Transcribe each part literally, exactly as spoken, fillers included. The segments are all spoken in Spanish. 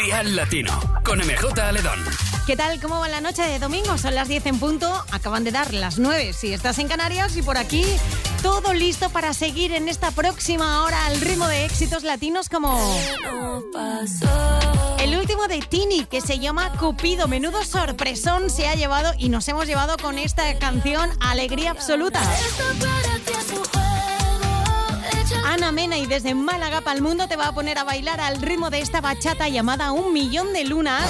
Dial Latino, con M J Aledón. ¿Qué tal? ¿Cómo va la noche de domingo? Son las diez en punto, acaban de dar las nueve si estás en Canarias, y por aquí todo listo para seguir en esta próxima hora al ritmo de éxitos latinos como el último de Tini, que se llama Cupido. Menudo sorpresón se ha llevado y nos hemos llevado con esta canción, Alegría Absoluta. Ana Mena, y desde Málaga para el mundo te va a poner a bailar al ritmo de esta bachata llamada Un Millón de Lunas.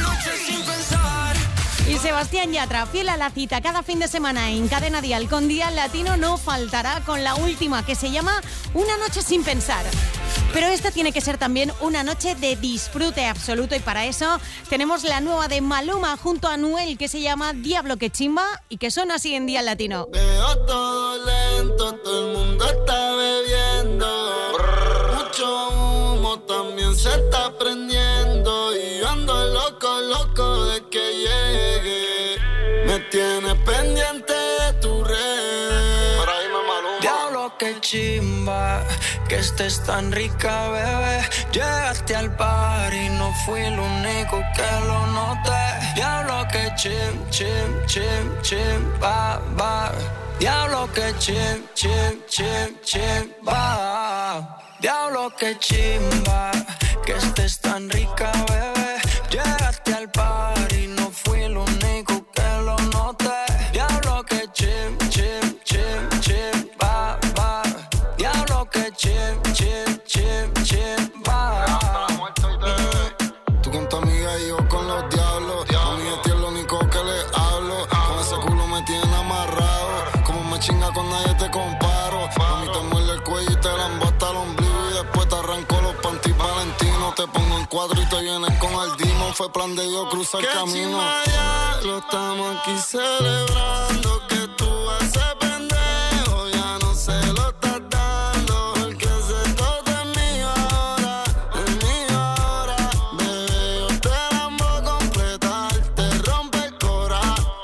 Y Sebastián Yatra, fiel a la cita cada fin de semana en Cadena Dial con Dial Latino, no faltará con la última, que se llama Una Noche Sin Pensar. Pero esta tiene que ser también una noche de disfrute absoluto, y para eso tenemos la nueva de Maluma junto a Anuel, que se llama Diablo que Chimba, y que suena así en Dial Latino. Veo todo lento, todo el mundo está bebiendo. Brr. Mucho humo también se está prendiendo, y yo ando loco, loco de que llegue. Me tienes pendiente de tu red. Por ahí me Maluma. Diablo que chimba, que estés tan rica, bebé. Llegaste al par y no fui el único que lo noté. Diablo que chim, chim, chim, chim, va, va. Diablo que chim, chim, chim, chim, va. Diablo que chimba, que estés tan rica, bebé. Llegaste al par y no fui el único que lo noté. Diablo que chim, chim, chim, chim, va, va. Diablo que chim, chim, chim, chim, va. Tú con tu amiga y yo con los diablos. A mí es lo único que le hablo. Con ese culo me tienen amarrado. Como me chinga con nadie te comparo. A mí te muerde el cuello y te la embota el ombligo, y después te arranco los panties valentinos. Te pongo en cuatro y te vienes con el Dimo. Fue plan de Dios cruzar el camino. Ya lo estamos aquí celebrando, que tú haces pendejo, ya no se lo estás dando. Porque ese todo es mío ahora, es mío ahora. Bebé, yo te la amo completa, te rompe el cora.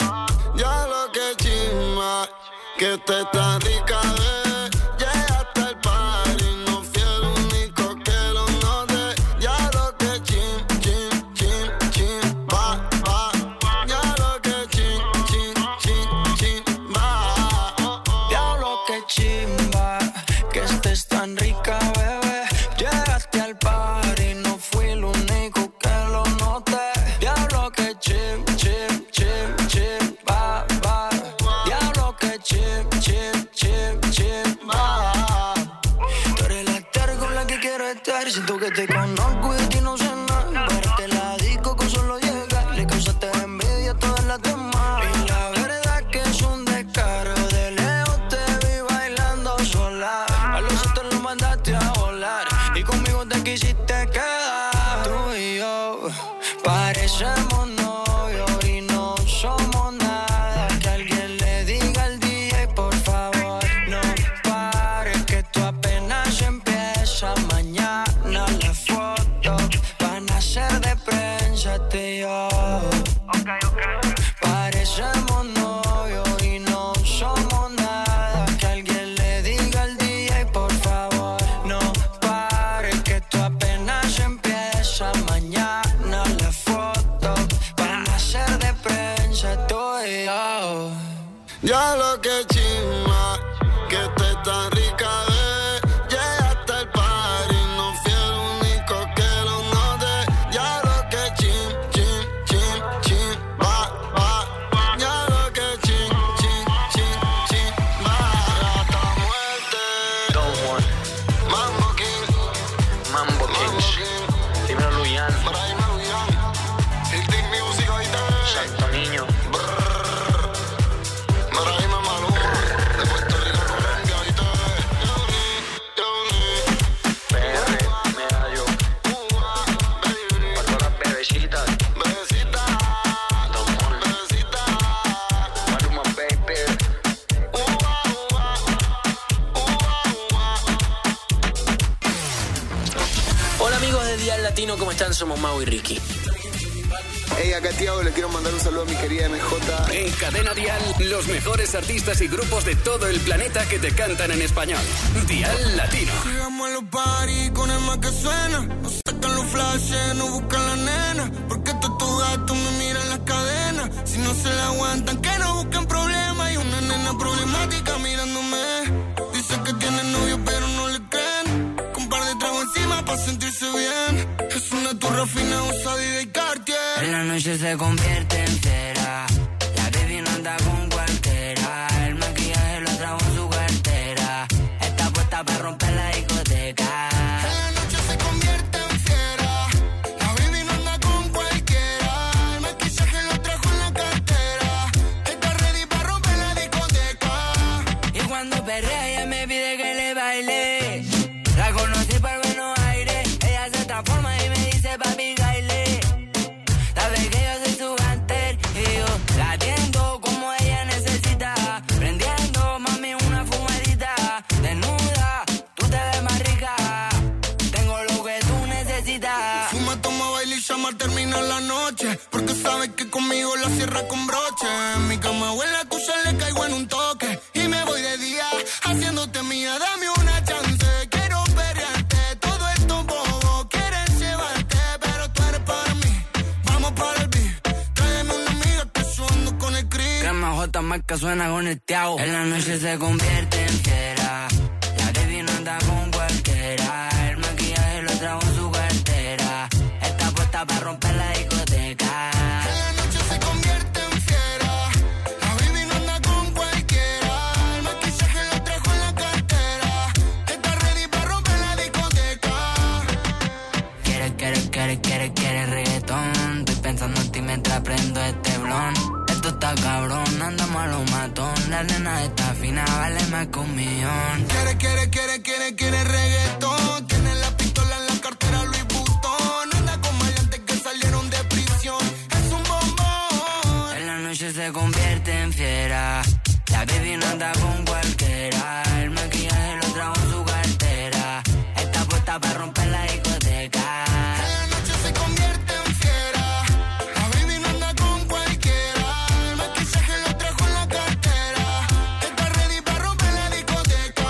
Ya lo que chima, que te tan rica, bebé. Llegaste al par y no fui el único que lo noté. Ya lo que chim, chim, chim, chim, va, va. Ya lo que chim, chim, chim, chim, va. Diablo que chimba, que estés tan rica, bebé. Llegaste al par y no fui el único que lo noté. Diablo que chim, chim, chim, chim, va, va. Diablo que chim, chim, chim, chim, va. Tú eres la estar con la que quiero estar. Siento que te conozco y de ti no sé nada. Pero te la digo con solo llegar. Le causaste envidia a todas las demás. Y la verdad que es un descaro. De lejos te vi bailando sola. A los otros los mandaste a volar. Y conmigo te quisiste quedar. Tú y yo parecemos novios y no somos nada. Que alguien le diga al D J, por favor, no pares, que esto apenas empieza. Mañana las fotos van a ser de prensa, tú y yo. Okay, okay. Parecemos novios y no somos nada. Que alguien le diga al D J, por favor, no pares, que esto apenas empieza. Mañana las fotos van a ser de prensa, tú y yo. Ya lo que chima, que te tan rica, bebé. Llegaste al par y no fui el único que lo noté. Ya lo que chim, chim, chim, chim, va, va. Ya lo que chim, chim, chim, chim, va. Hasta muerte. Don Juan, Mambo King, Mambo Mambo Kings, King. dímelo Luyan, Por ahí me Luyan. El Team Music hoy te. Santo Niño. Por ahí me Maluma. De Puerto Rico a Colombia hoy te. Yo ni, P R, medallo, para todas las bebecitas, bebecita, Don Juan, bebecita. Maluma baby. Hola amigos de Dial Latino, ¿cómo están? Somos Mau y Ricky. Hey, acá Tiago, le quiero mandar un saludo a mi querida M J. En Cadena Dial, los mejores artistas y grupos de todo el planeta que te cantan en español. Dial Latino. Llegamos a los party con el más que suena. Nos sacan los fly hace, no buscan la nena. Porque todos tus gatos me miran las cadenas. Si no se la aguantan, que no busquen problemas. Y una nena problemática mirándome. Dice que tiene novio, pero no le creen. Con un par de tragos encima pa' sentirse bien. Es una turra fina, usada y de Cartier. En la noche se convierte en cera. La baby no anda con cualquiera. El maquillaje lo trajo en su cartera. Está puesta para romper la discoteca. En la noche se convierte en fiera. La baby no anda con cualquiera. El maquillaje lo trajo en la cartera. Está ready para romper la discoteca. Y cuando perrea ella me pide que le baile. La conocí por Buenos Aires. Ella se transforma y me dice papi baile. Sabe que yo soy su hunter y yo la atiendo como ella necesita. Prendiendo, mami, una fumadita. Desnuda, tú te ves más rica. Tengo lo que tú necesitas. Fuma, toma, baila y llama, termina la noche. Porque sabes que conmigo la cierra con broche. En mi cama o en la tuya le caigo en un toque. Y me voy de día haciéndote mía. Dame una chance, quiero perrearte. Todo esto bobo quieren llevarte, pero tú eres para mí. Vamos para el beat. Tráeme una amiga que yo ando con el Cris. Crema J marca suena con el Tiago. En la noche se convierte en fiera. La baby no anda con cualquiera. El maquillaje lo trajo en su cartera. Está puesta para romper la discoteca. En la noche se convierte en fiera. La baby no anda con cualquiera. El maquillaje lo trajo en la cartera. Está ready para romper la discoteca. Quiere, quiere, quiere, quiere, quiere reggaetón. Estoy pensando en ti mientras prendo este blon. Esto está cabrón, andamos a lo matón. La nena está fina, vale más que un millón. Quiere, quiere, quiere, quiere, quiere reggaetón. Tiene la pistola en la cartera Louis Vuitton. Anda con maleantes que salieron de prisión. Es un bombón. En la noche se convierte en fiera. La baby no anda con cualquiera. El maquillaje lo trajo en su cartera. Está puesta para romper la discoteca. En la noche se convierte en fiera. La baby no anda con cualquiera. El maquillaje lo trajo en la cartera. Está ready para romper la discoteca.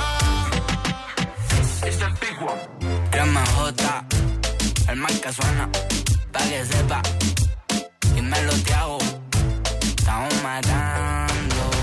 Es el Big One. Crema J, el marca suena, pa' que sepa. Y me lo te hago, estamos matando.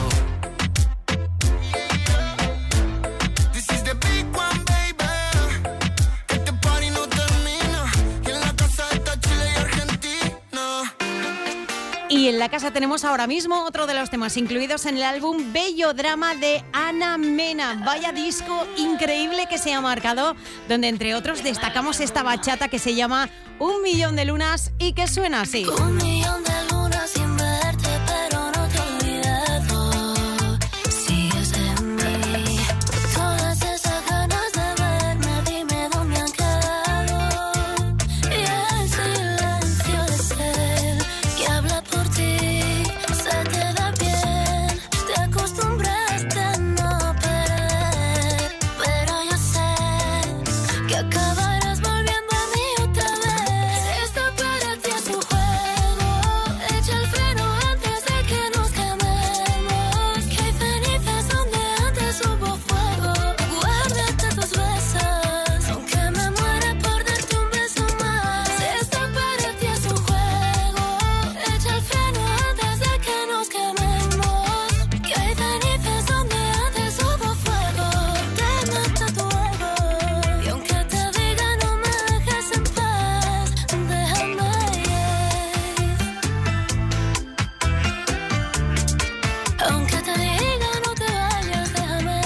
This is the big one, baby. Este party no termina. Y en la casa está Chile y Argentina. Y en la casa tenemos ahora mismo otro de los temas incluidos en el álbum Bello Drama de Ana Mena. Vaya disco increíble que se ha marcado, donde entre otros destacamos esta bachata que se llama Un Millón de Lunas y que suena así. Un millón de lunas sin verte, pero no te olvido. Sigues en mí. Todas esas ganas de verme, dime dónde han quedado. Y el silencio es él que habla por ti. Se te da bien, te acostumbraste a no perder. Pero yo sé que acabarás volviendo a mí otra vez. Esto para ti es un juego. Echa el freno antes de que nos quememos. Que hay cenizas donde antes hubo fuego. Guárdate tus besos, aunque me muera por darte un beso más. Esto para ti es un juego. Echa el freno antes de que nos quememos. Que hay cenizas donde antes hubo fuego. Te mata tu ego. Y aunque te diga no me dejes en paz, déjame ir. Aunque te diga no te vayas, déjame.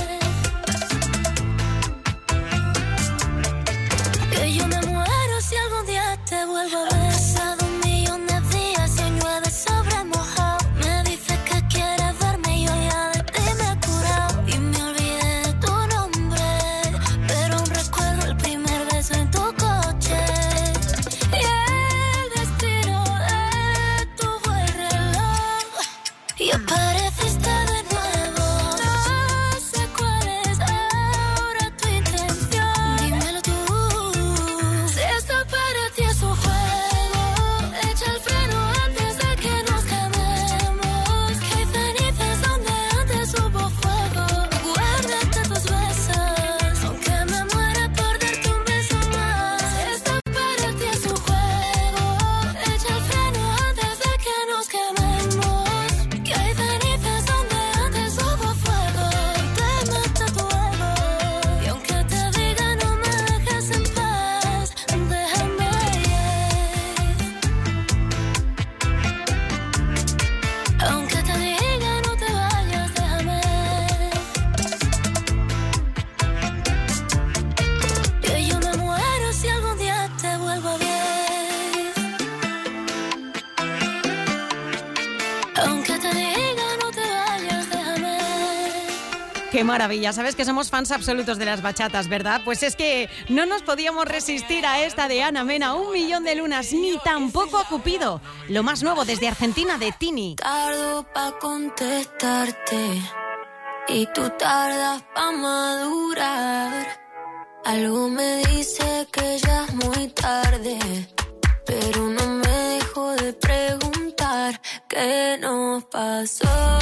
Que yo me muero si algún día te vuelvo a ver. Pasado un millón de días y llueve sobre mojado. Me dices que quieres verme y yo ya de ti me he curado. Y me olvidé de tu nombre, pero aún recuerdo el primer beso en tu coche. Y el destino detuvo el reloj y apareciste de nuevo. No sé cuál es ahora tu intención. Dímelo tú. Si esto para ti es un juego. Qué maravilla, sabes que somos fans absolutos de las bachatas, ¿verdad? Pues es que no nos podíamos resistir a esta de Ana Mena, Un millón de lunas, ni tampoco a Cupido. Lo más nuevo desde Argentina de Tini. Tardo pa' contestarte y tú tardas pa' madurar. Algo me dice que ya es muy tarde, pero no me dejo de preguntar qué nos pasó.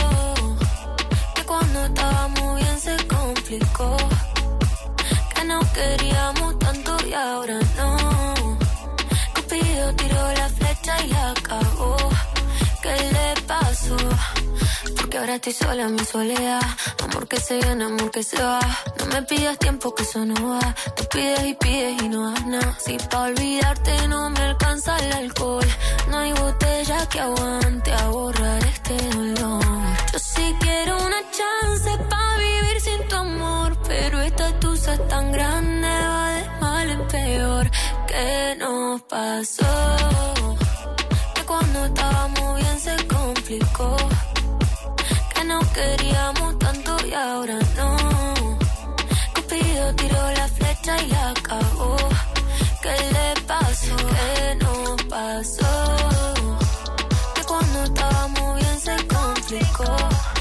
Que cuando estábamos bien se complicó, que nos queríamos tanto y ahora no. Cupido tiró la flecha y la cagó. ¿Qué le pasó? Porque ahora estoy sola en mi soledad. Amor que se viene, amor que se va. No me pidas tiempo que eso no va. Tú pides y pides y no das nada. Si pa' olvidarte no me alcanza el alcohol, no hay botella que aguante a borrar este dolor. Yo sí quiero una chance pa' vivir sin tu amor, pero esta tusa es tan grande, va de mal en peor. ¿Qué nos pasó? Que cuando estábamos bien se complicó, que nos queríamos tanto y ahora no. Cupido tiró la flecha y la cagó. ¿Qué le pasó? ¿Qué nos pasó? Que cuando estábamos bien se complicó,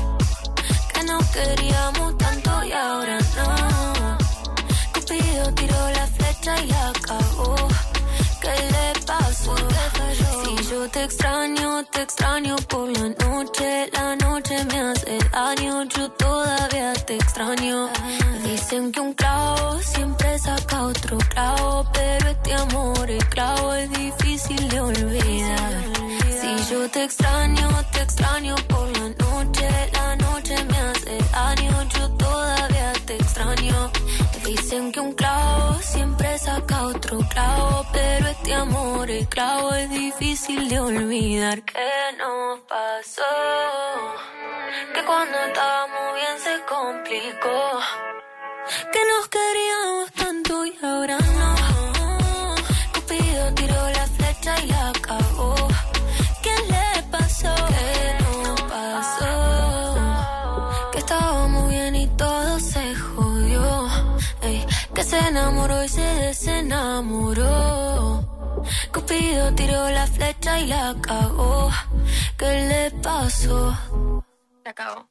que nos queríamos tanto y ahora no. Cupido tiró la flecha y la cagó. ¿Qué le pasó? Si yo te extraño, te extraño por la noche. La noche me hace daño, yo todavía te extraño. Dicen que un clavo siempre saca otro clavo, pero este amor, el clavo es difícil de olvidar. Si yo te extraño, te extraño por la noche. La noche me hace daño, yo todavía te extraño. Dicen que un clavo siempre saca otro clavo, pero este amor, el clavo es difícil de olvidar. ¿Qué nos pasó? Que cuando estábamos bien se complicó, que nos queríamos tanto y ahora no. Cupido tiró la flecha y la cagó. ¿Qué le pasó? ¿Qué nos pasó? Que estábamos bien y todo se jodió. Ey, que se enamoró y se desenamoró. Cupido tiró la flecha y la cagó. ¿Qué le pasó? La cagó.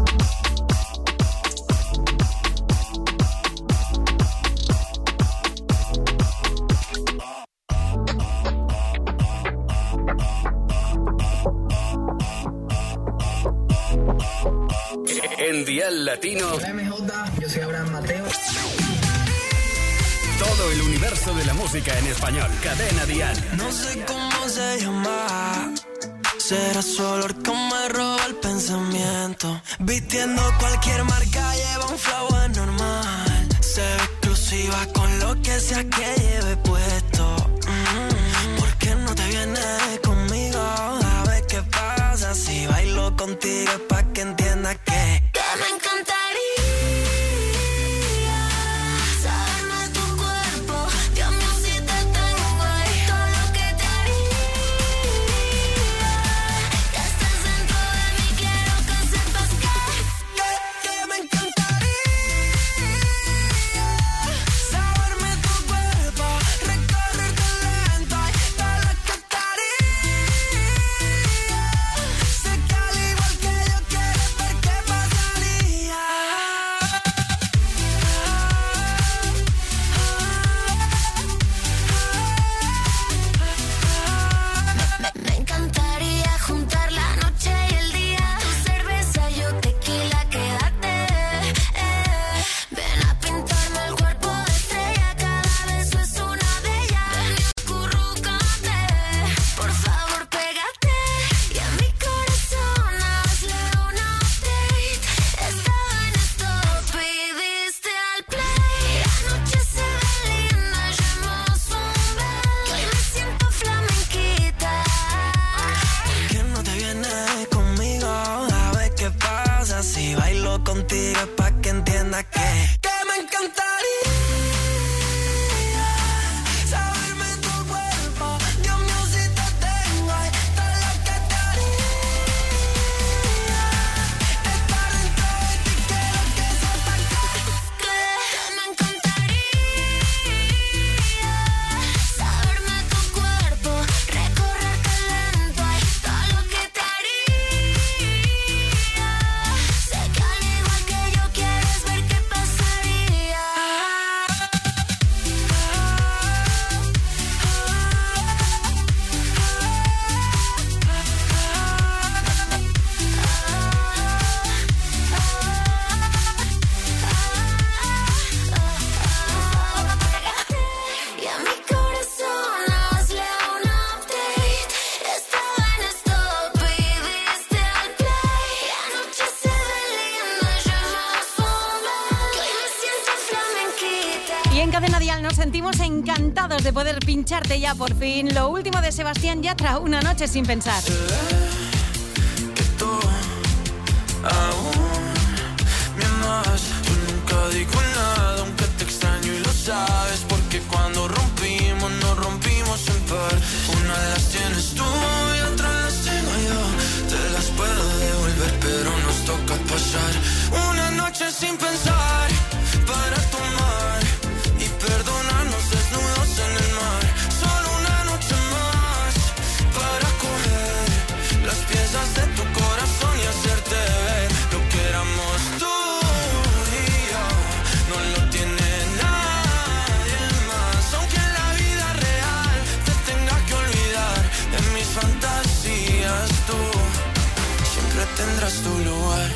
En Dial Latino. Hola, M J, yo soy Abraham Mateo. Todo el universo de la música en español. Cadena Dial. No sé cómo se llama. Será su olor que me roba el pensamiento. Vistiendo cualquier marca, lleva un flow anormal. Se ve exclusiva con lo que sea que lleve puesto. Mm-hmm. ¿Por qué no te vienes conmigo? A ver qué pasa si bailo contigo, es pa' que entiendas que Que me encantaría saberme tu cuerpo. Dios mío, si te tengo ahí, todo lo que te haría. Que estés dentro de mí, quiero que sepas que Que, que me encantaría saberme tu cuerpo, recorrer sentimos encantados de poder pincharte ya por fin lo último de Sebastián Yatra, Una noche sin pensar. Se ve que tú aún me amas. Yo nunca digo nada, aunque te extraño y lo sabes, porque cuando rompimos, nos rompimos en par. Una de las tienes tú y otra las tengo yo. Te las puedo devolver, pero nos toca pasar una noche sin pensar, para tomar y perdonarnos desnudos en el mar. Solo una noche más para coger las piezas de tu corazón y hacerte ver lo que éramos tú y yo. No lo tiene nadie más, aunque en la vida real te tenga que olvidar. En mis fantasías tú siempre tendrás tu lugar.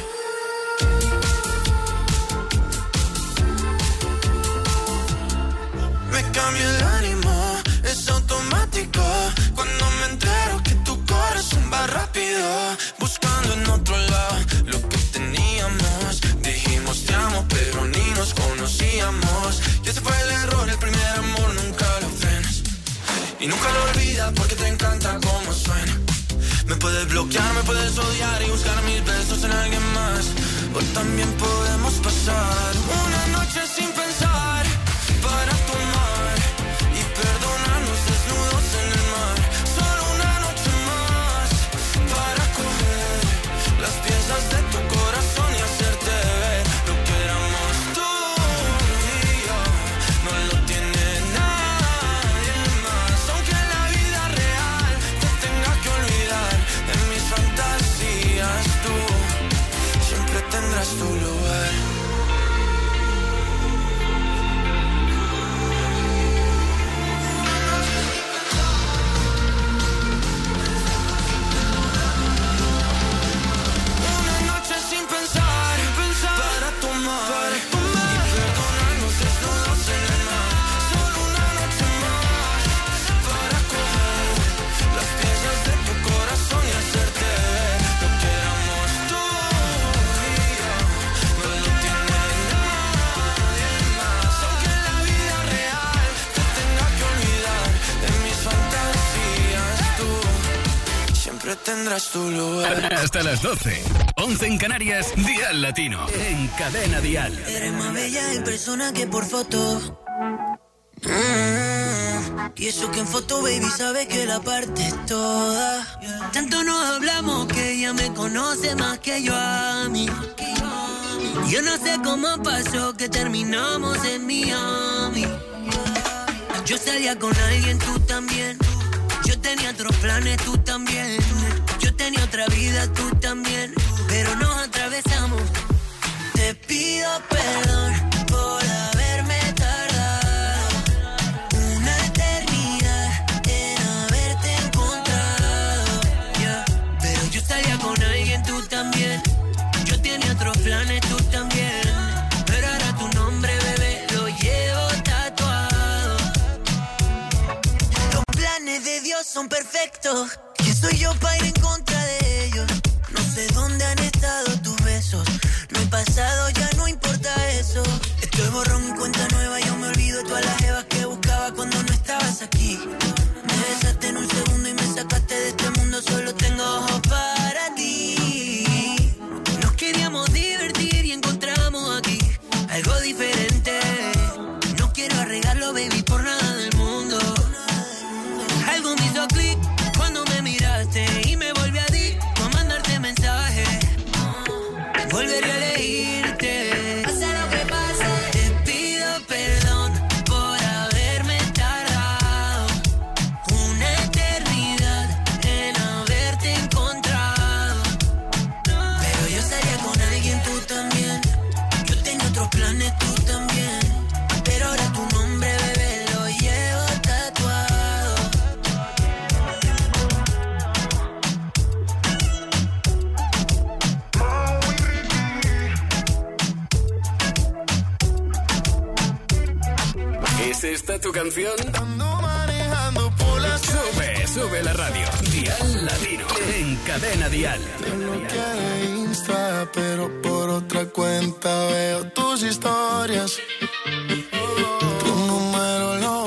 Me cambia el ánimo, es automático cuando me entero que tu corazón va rápido, buscando en otro lado lo que teníamos. Dijimos te amo, pero ni nos conocíamos. Y ese fue el error, el primer amor nunca lo frenas. Y nunca lo olvidas porque te encanta cómo suena. Me puedes bloquear, me puedes odiar y buscar mis besos en alguien más. O también podemos pasar una noche sin pensar, para tomar y perdonarnos desnudos en el mar. Solo una noche más para coger las piezas de tu corazón y hacerte ver lo que éramos tú y yo. No lo tiene nadie más, aunque en la vida real te tenga que olvidar. En mis fantasías tú siempre tendrás tu lugar. Tendrás tu lugar. Hasta las doce. once en Canarias, Dial Latino. En Cadena Dial. Eres más bella en persona que por foto. Mm, y eso que en foto, baby, sabes que la parte es toda. Tanto nos hablamos que ella me conoce más que yo a mí. Yo no sé cómo pasó que terminamos en Miami. Yo salía con alguien, tú también. Yo tenía otros planes, tú también. Yo tenía otra vida, tú también. Pero nos atravesamos. Te pido perdón por haberme tardado una eternidad en haberte encontrado, yeah. Pero yo salía con alguien, tú también. Yo tenía otros planes, tú también. Pero ahora tu nombre, bebé, lo llevo tatuado. Los planes de Dios son perfectos. ¿Quién soy yo para ir en contra de ellos? No sé dónde han estado tus besos. No he pasado, ya no importa eso. Estoy borrón y cuenta nueva. Yo me olvido de todas las jevas que buscaba cuando no estabas aquí. Me besaste en un segundo y me sacaste de este mundo. Solo tengo ojos para ti. Nos queríamos divertir y encontramos aquí algo diferente. No quiero arreglarlo, baby, por nada del mundo. Algo me hizo clic cuando me miraste y me volví adicto a mandarte mensajes. Volveré a elegirte, pasa lo que pase. Te pido perdón por haberme tardado una eternidad en haberte encontrado. Pero yo salía con alguien, tú también. Yo tenía otros planes, tú también. Pero ahora tu nombre, bebé, lo llevo tatuado. ¿Es esta tu canción? Ando manejando por la Sube, sube la radio. Dial Latino. En Cadena Dial. Te bloqueé de Insta, pero por otra cuenta veo tus historias. Tu número lo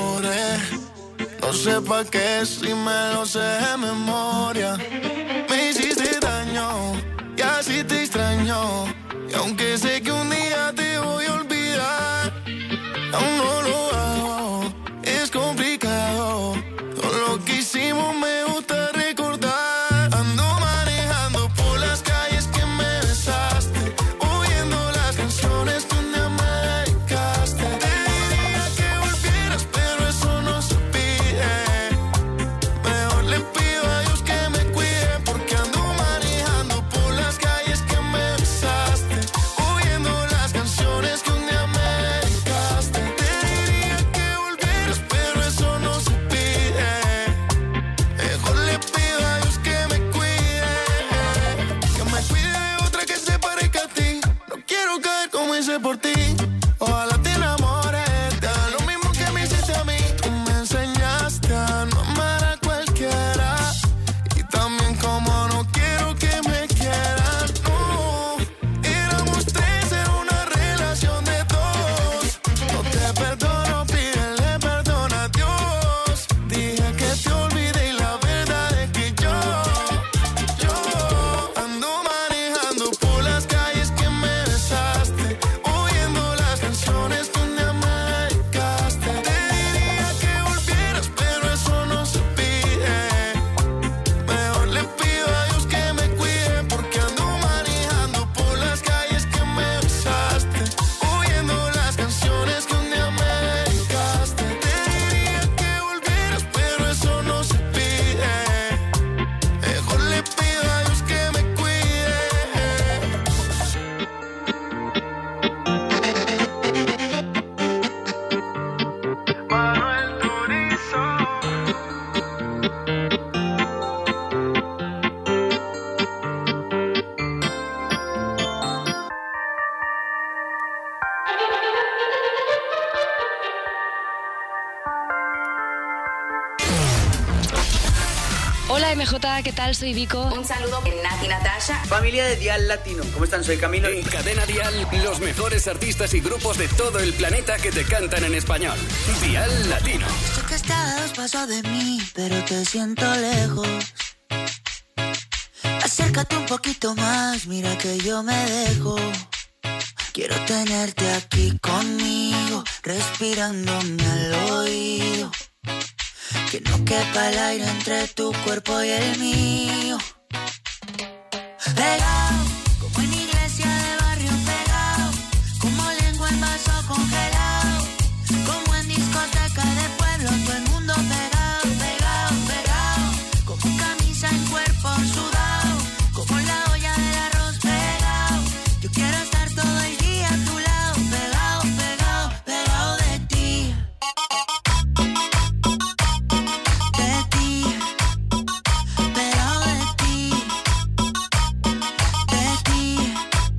No sé pa' qué si me lo sé de memoria. Me hiciste daño y así te extraño. Y aunque sé que un día te voy a olvidar, aún no lo hago, es complicado. Todo lo que hicimos me gusta recordar. Ando manejando por las calles que me besaste, oyendo las canciones que un día me dedicaste. Te diría que volvieras, pero eso no se pide. Mejor le pido a Dios que me cuide, porque ando manejando por las calles que me besaste, oyendo las canciones que un día me dedicaste. Te diría que volvieras, pero eso no se pide. Mejor le pido a Dios que me cuide, que me cuide de otra que se parezca a ti. No quiero caer como hice por ti. Ojalá te enamores, te haga lo mismo que me hiciste a mí. Tú me enseñaste a no amar a cualquiera, y también como no quiero que me quieran. No, éramos tres, era una relación de dos. No te perdono, pídele perdón a Dios. Dije que te olvidé y la verdad es que yo, yo ando manejando por las calles que me besaste, oyendo las canciones que un día me dedicaste. Te diría que volvieras, pero eso no se pide. Mejor le pido a Dios que me cuide, porque ando manejando por las calles que me besaste, oyendo las canciones que un día me dedicaste. Te diría que volvieras, pero eso no se pide. Mejor le pido a Dios que me cuide. Manuel Turizo. Hola M J, ¿qué tal? Soy Vico. Un saludo en Nati Natasha. Familia de Dial Latino, ¿cómo están? Soy Camilo. En Cadena Dial, los mejores artistas y grupos de todo el planeta que te cantan en español. Dial Latino. Sé que estás a dos pasos de mí, pero te siento lejos. Acércate un poquito más, mira que yo me dejo. Quiero tenerte aquí conmigo, respirándome al oído. Que no quepa el aire entre tu cuerpo y el mío. Pegado, como en iglesia de barrio pegado, como lengua en vaso congelado, como en discoteca de pueblo, todo el mundo pegado, pegado, pegado, como camisa en cuerpo sudado, como la olla del arroz pegado. Yo quiero estar todo el día a tu lado, pegado, pegado, pegado de ti. De ti, pegado de ti, de ti.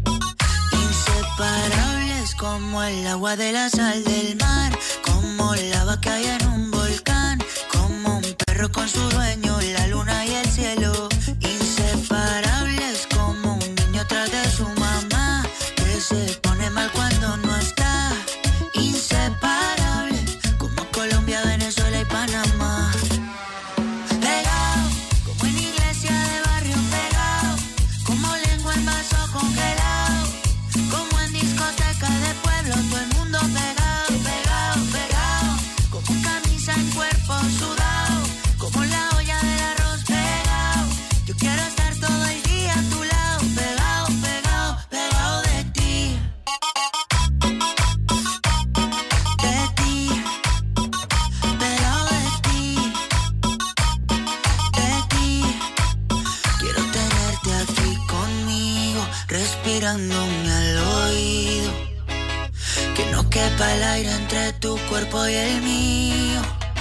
Inseparables como el agua de la sal del mar, como lava que hay en un volcán, como un perro con su dueño, la luna y el cielo. Inseparables como un niño tras de su mamá, que se pone mal cuando no está. Inseparables como Colombia, Venezuela y Panamá. Pegado, como en iglesia de barrio pegado, como lengua en vaso congelado, como en discoteca de pueblo, todo el mundo pegado, pegado, pegado, como camisa en cuerpo sudado, como la olla del arroz pegado. Yo quiero estar todo el día a tu lado, pegado, pegado, pegado de ti. De ti, pegado de ti. De ti, quiero tenerte aquí conmigo, respirándome al oído. Que no quepa el aire entre tu cuerpo y el mío.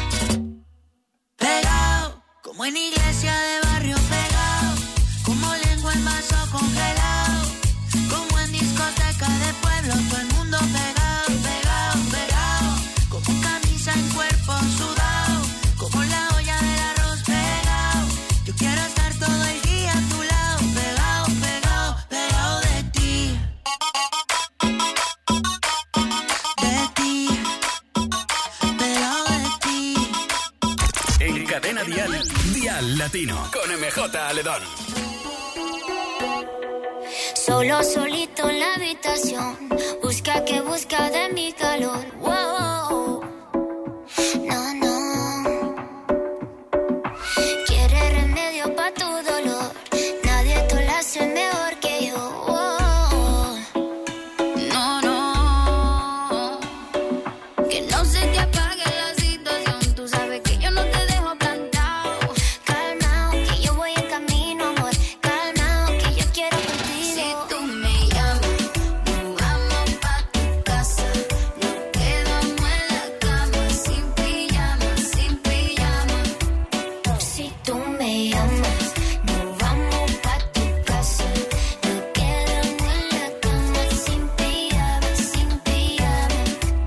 Pegado, como en iglesia de barrio pegado, como lengua en vaso congelado, como en discoteca de pueblo, todo el mundo pegado, pegado, pegado, como camisa en cuerpo sudado, como la olla del arroz pegado. Yo quiero estar todo el día a tu lado, pegado, pegado, pegado de ti. De ti, pegado de ti. Cadena Dial, Dial Latino, con M J Aledón. Solo solito en la habitación, busca que busca de mi calor. Wow. No, no. Quiere remedio pa' tu dolor, nadie te lo hace mejor que yo. Wow. No, no. Que no se te apague la situación, tú sabes que yo no te dejo plantado. Calmao, que yo voy en camino, amor. Calmao, que yo quiero contigo. Si tú me llamas, nos vamos pa' tu casa. Nos quedamos en la cama, sin pijama, sin pijama. Si tú me llamas, nos vamos pa' tu casa. Nos quedamos en la cama, sin pijama, sin pijama.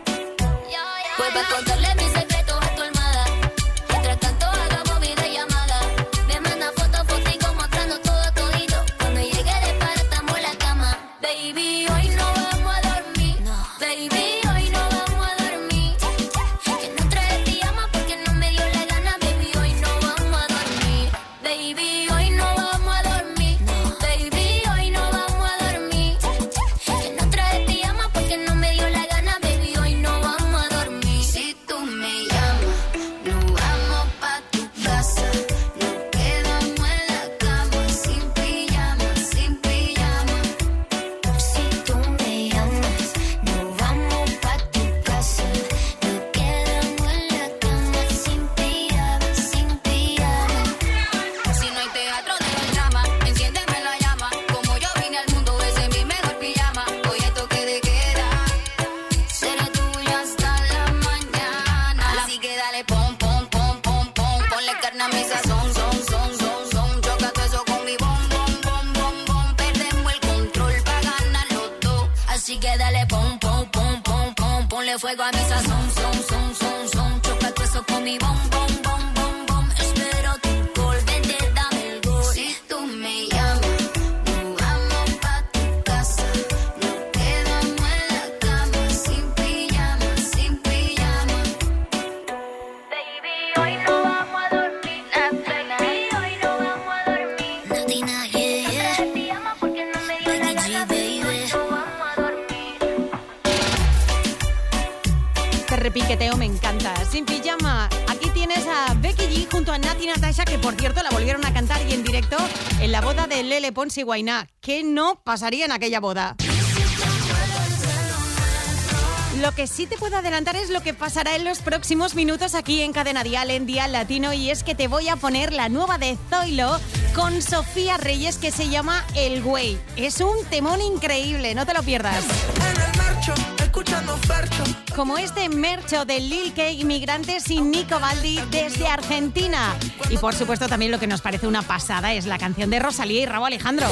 Pues pa' contarle mis secretos a tu almohada. Mientras tanto hagamos videollamada. Me manda fotos, fotico mostrando todo todito. Cuando llegue de para estamos en la cama. Baby, hoy no vamos a dormir. Baby, hoy no vamos a dormir. Que no trae pijama porque no me dio la gana. Baby, hoy no vamos a dormir. Baby, hoy no vamos a dormir. Baby, hoy no vamos a dormir. Que no trae pijama porque no me dio la gana. Baby, hoy no vamos a dormir. Si tú me llamas, nos vamos pa' tu casa. Nos quedamos en la cama, sin pijama, sin pijama. Si tú me llamas, nos vamos pa' tu casa. Nos quedamos en la cama, sin pijama, sin pijama. Si no hay teatro, deja el drama. Enciéndeme la llama. Como yo vine al mundo, ese es mi mejor pijama. Hoy hay toque de queda. Seré tuya hasta la mañana. Así que dale pom, pom, pom, pom, pom. Ponle carne a mi sazón, son, son, son, son. Chócate eso con mi bom, bom, bom, bom, bom. Perdemos el control pa' ganar los dos. Así que dale pom, pom, pom, pom, pom. Ponle fuego a mi sazón, son, son, son, son. Chócate eso con mi bom, bom, bom, bom, bom. Espero tu gol, vente, dame el gol. Si tú me llamas, nos vamos pa' tu casa. Nos quedamos en la cama, sin pijama, sin pijama. Baby, hoy no vamos a dormir. Baby, hoy no vamos a dormir. Natina, yeah, yeah. Pijama porque no me dio la gana. Baby, hoy no vamos a dormir. Este repiqueteo me encanta. Sin pijama. Aquí tienes a Becky G junto a Nati Natasha, que por cierto la volvieron a cantar y en directo en la boda de Lele Pons y Guainá. ¿Qué no pasaría en aquella boda? Lo que sí te puedo adelantar es lo que pasará en los próximos minutos aquí en Cadena Dial, en Dial Latino, y es que te voy a poner la nueva de Zoilo con Sofía Reyes, que se llama El Güey. Es un temón increíble, no te lo pierdas. En el marcho, escuchando Fercho. Como este mercho de Lil K, Inmigrantes y Nico Baldi desde Argentina. Y por supuesto también lo que nos parece una pasada es la canción de Rosalía y Rauw Alejandro.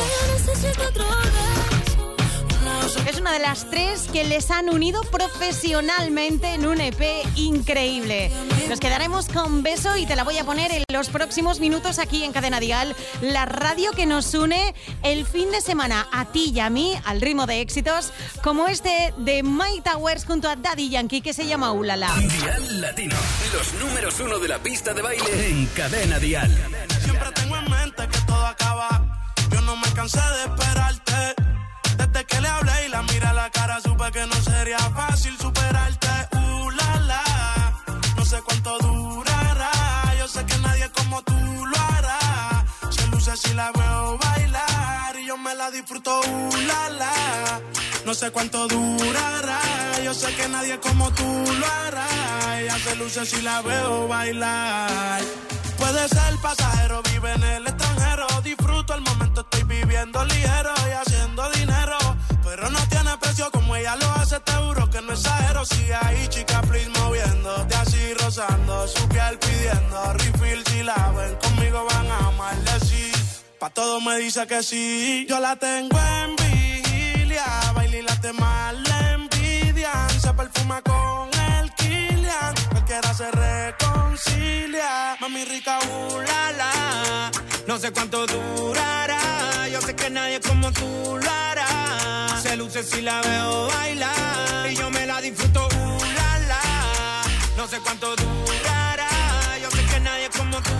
Es una de las tres que les han unido profesionalmente en un E P increíble. Nos quedaremos con Beso y te la voy a poner en los próximos minutos aquí en Cadena Dial, la radio que nos une el fin de semana a ti y a mí al ritmo de éxitos como este de Mike Towers junto a Daddy Yankee, que se llama Ulala. Dial Latino, los números uno de la pista de baile en Cadena Dial. Siempre tengo en mente que todo acaba. Yo no me cansé de esperarte. Desde que le hablé y la miré a la cara, supe que no sería fácil superarte. Uh, la, la, no sé cuánto durará. Yo sé que nadie como tú lo hará. Se luce si la veo bailar y yo me la disfruto. Uh, la, la, no sé cuánto durará. Yo sé que nadie como tú lo hará. Ella se luce si la veo bailar. Puede ser pasajero, vive en el extranjero. Disfruto el momento, estoy viviendo ligero y haciendo dinero. Pero no tiene precio como ella lo hace, te juro que no exagero. Sigue ahí, chica, please, moviéndote así, rozando su piel, pidiendo refill. Si la ven conmigo van a amarle, sí. Pa' todo me dice que sí. Yo la tengo en vigilia, baila y la temas le envidian. Se perfuma con el Kilian, cualquiera se reconcilia. Mami rica, uh, la, la. No sé cuánto durará. Yo sé que nadie como tú lo hará. Se luce si la veo bailar y yo me la disfruto, uh, la, la. No sé cuánto durará. Yo sé que nadie como tú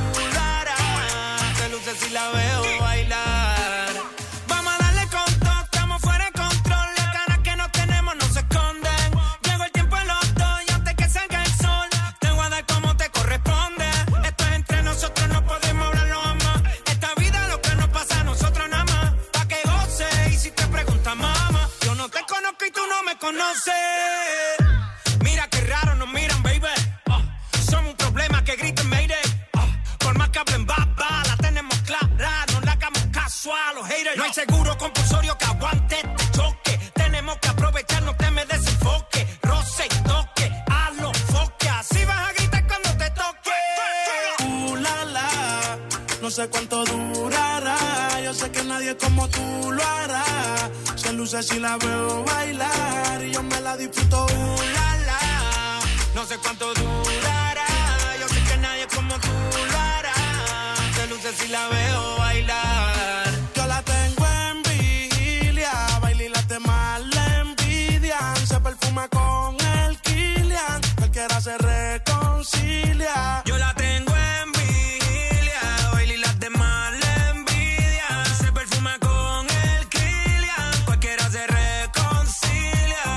No sé cuánto durará, yo sé que nadie como tú lo hará. Se luce si la veo bailar y yo me la disfruto, uh, la, la. No sé cuánto durará, yo sé que nadie como tú lo hará. Se luce si la veo bailar. Yo la tengo en vigilia, baila y las demás la envidian. Se perfuma con el Kilian, cualquiera se reconcilia. Yo la tengo en vigilia, baila y las demás la envidian. Se perfuma con el Kilian, cualquiera se reconcilia.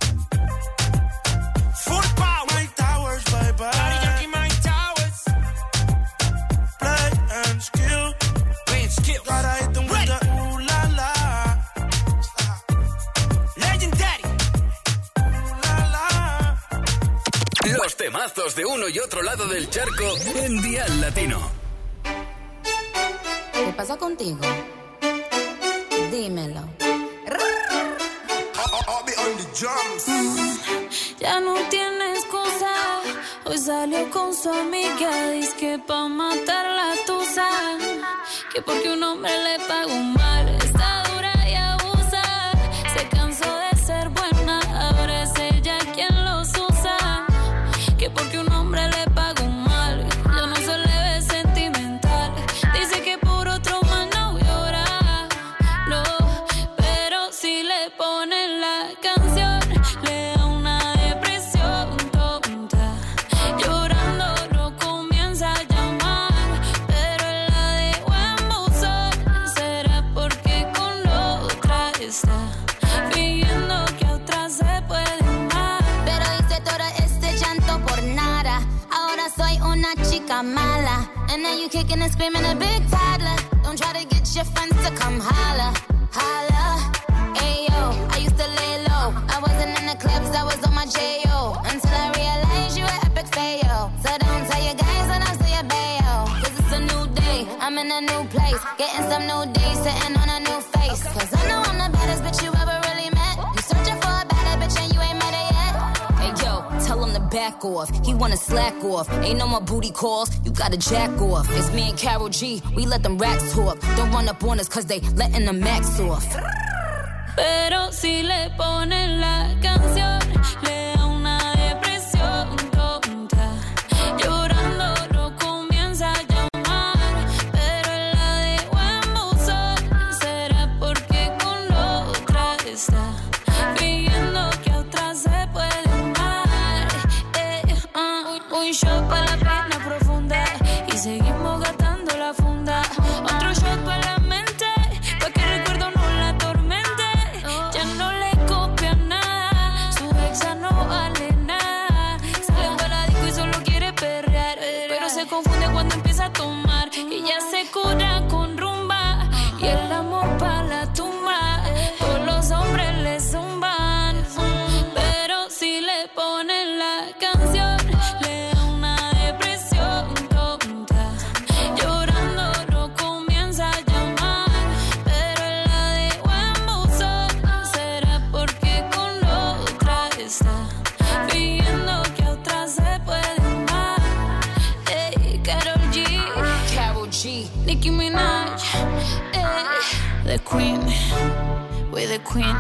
Full power, Mike Towers, baby. Daddy Yankee, Mike Towers. Play and skill, play and skill. Gotta hit them with the ooh la la. Legendary, ooh la la. Los temazos de uno y otro lado del charco en Dial Latino. ¿Qué pasa contigo? Dímelo. Mm, ya no tiene excusa. Hoy salió con su amiga, dice que pa' matar la tusa. Que porque un hombre le pagó mal, está dura y abusa. Se cansó de ser buena, ahora es ella quien los usa. Que porque un hombre le pagó mal, ya no se le ve sentimental. Dice que por otro más no llora, no. Pero si le ponen la canción, le da una depresión tonta. Llorando lo comienza a llamar, pero él la dejó en buzón. ¿Será porque con la otra está fingiendo que a otra se puede amar? Pero hice todo este llanto por nada. Ahora soy una chica mala. And now you kicking and screaming a big toddler. Don't try to get your friends to come holla, holla. Ayo, I used to lay low. I wasn't in the clubs, I was on my J O. Until I realized you were epic fail. So don't tell your guys when I say a bayo. Cause it's a new day, I'm in a new place. Getting some new days, sitting on a new face. Cause I know I'm the baddest bitch you ever really met. You searching for a better bitch and you ain't met her yet. Hey yo, tell him to back off. He wanna slack off. Ain't no more booty calls, you gotta jack off. It's me and Karol G, we let them racks talk. Don't run up on us cause they letting the max off. Pero si le ponen la canción, le da una depresión tonta. Llorando lo comienza a llamar, pero él la dejó en buzón. ¿Será porque con la otra está fingiendo que a otra se puede amar? Eh, uh, un shot para la pena profunda y seguimos gastando la funda. Otro shot para la mente, pa' que el recuerdo no la atormente. Ya no le copia nada, su ex ya no vale nada. Sale para disco y solo quiere perrear, pero se confunde cuando empieza a tomar. Y ya se cura con rumba y el amor pa' la tumba. Todos los hombres le zumban, pero si le ponen la canción, le da una depresión tonta. Llorando lo comienza a llamar, pero él la dejó en buzón. ¿Será porque con la otra está fingiendo que a otra se puede amar? Ey, Karol G, Karol G, Nicki Minaj, ey, the queen, we're the queen.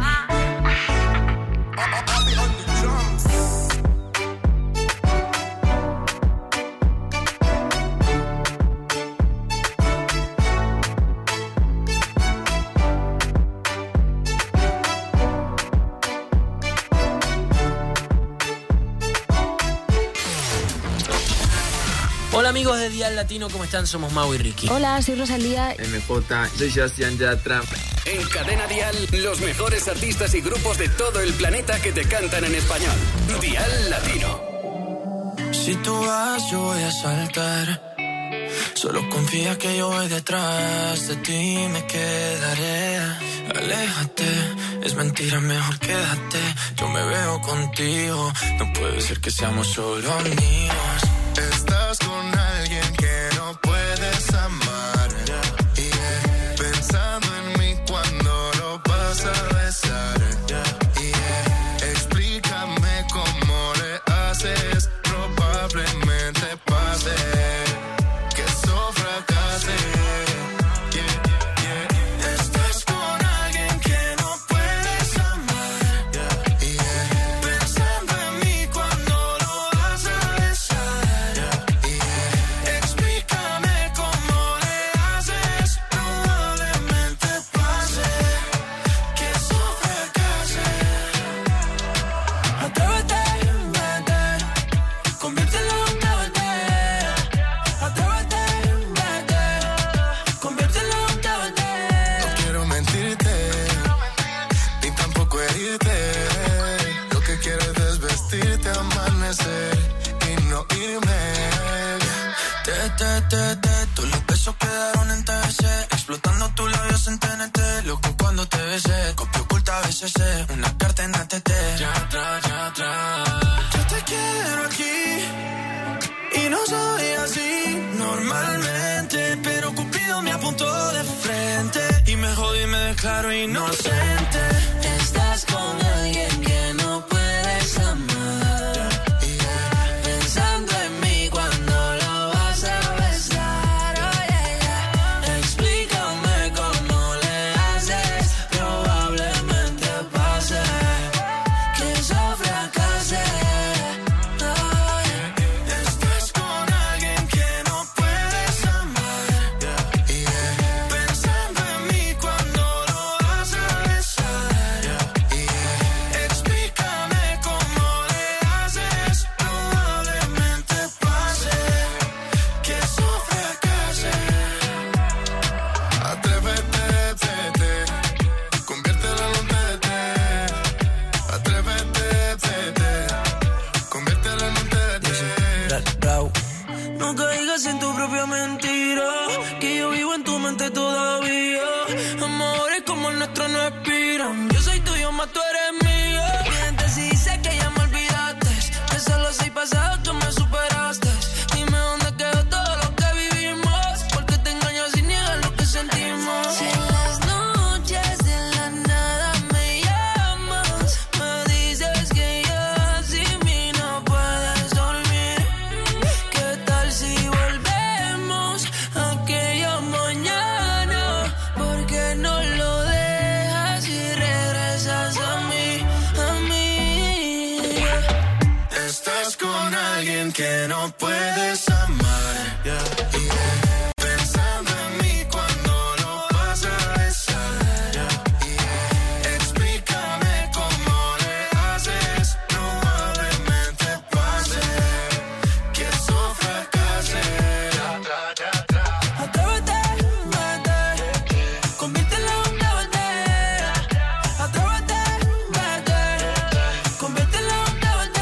Hola amigos de Dial Latino, ¿cómo están? Somos Mau y Ricky. Hola, soy Rosalía. M J, soy Sebastián Yatra. En Cadena Dial, los mejores artistas y grupos de todo el planeta que te cantan en español. Dial Latino. Si tú vas, yo voy a saltar. Solo confía que yo voy detrás de ti, me quedaré. Aléjate, es mentira, mejor quédate. Yo me veo contigo, no puede ser que seamos solo amigos. Estás con alguien que no puedes amar. Yeah. Pensando en mí cuando lo vas a besar. Yeah. Explícame cómo le haces. Probablemente pase que eso fracase. T T, todos los besos quedaron en T V C. Explotando tus labios en T N T. Loco cuando te besé, copia oculta B C C. Una carta en A T T. Ya atrás, ya atrás. Yo te quiero aquí y no soy así normalmente, pero Cupido me apuntó de frente y me jodí y me declaro inocente. Estás con alguien que no puedes amar, pensando en mí cuando lo vas a besar. Oh, yeah, yeah. Explícame cómo le haces. Probablemente pase que eso fracase. Oh, yeah. Estás con alguien que no puedes amar, yeah. Pensando en mí cuando lo vas a besar, yeah. Explícame cómo le haces. Probablemente pase que eso fracase. Atrévete, vete, conviértelo en un tete. Atrévete, vete, conviértelo en un tete. No caigas en tu propia mentira, que yo vivo en tu mente todavía. Amores como el nuestro no expiran. Yo soy tuyo, más tú eres mía. Mientes si dice que ya me olvidaste, que solo soy pasado, tú me superaste. Dime dónde quedó todo lo que vivimos, porque te engañas y niegas lo que sentimos. Si en las noches de la nada me llamas, me dices que ya sin mí no puedes dormir. ¿Qué tal si volvemos a aquella mañana? Porque no lo dejas y regresas a mí, a mí. Estás con alguien que no puedes amar, yeah. Pensando en mí cuando lo vas a besar, yeah. Explícame cómo le haces. Probablemente pase que eso fracase. Atrévete, vete, conviértelo en un debate. Atrévete, vete, conviértelo en un debate.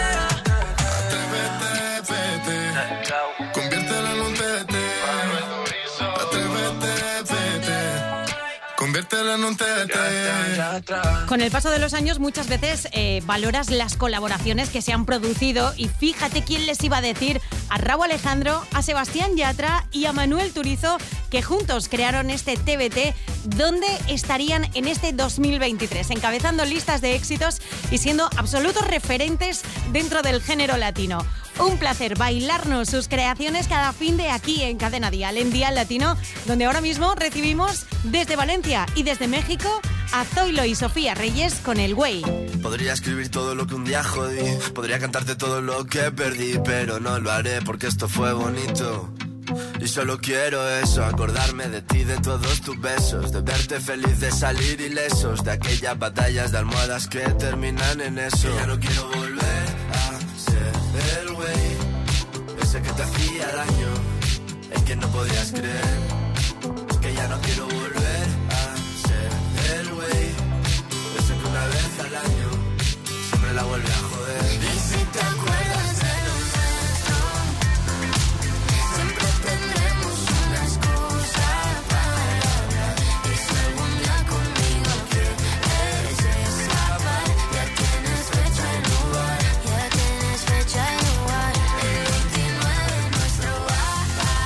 Atrévete, vete, conviértelo en un tete. Atrévete, vete, conviértelo en un tete. Con el paso de los años muchas veces eh, valoras las colaboraciones que se han producido y fíjate quién les iba a decir a Rauw Alejandro, a Sebastián Yatra y a Manuel Turizo que juntos crearon este T B T donde estarían en este dos mil veintitrés, encabezando listas de éxitos y siendo absolutos referentes dentro del género latino. Un placer bailarnos sus creaciones cada fin de aquí en Cadena Dial, en Dial Latino, donde ahora mismo recibimos desde Valencia y desde México a Zoilo y Sofía Reyes con El Güey. Podría escribir todo lo que un día jodí, podría cantarte todo lo que perdí, pero no lo haré porque esto fue bonito. Y solo quiero eso, acordarme de ti, de todos tus besos, de verte feliz, de salir ilesos, de aquellas batallas de almohadas que terminan en eso. Que ya no quiero volver a ser el güey, ese que te hacía daño, el que no podías creer. Que ya no quiero volver a ser el güey, ese que una vez al año siempre la vuelve a joder. Y si te acuerdas de lo nuestro, siempre tendremos una excusa para hablar. Y si algún día conmigo quieres escapar, ya tienes fecha y lugar, ya tienes fecha y lugar. El veintinueve en nuestro bar,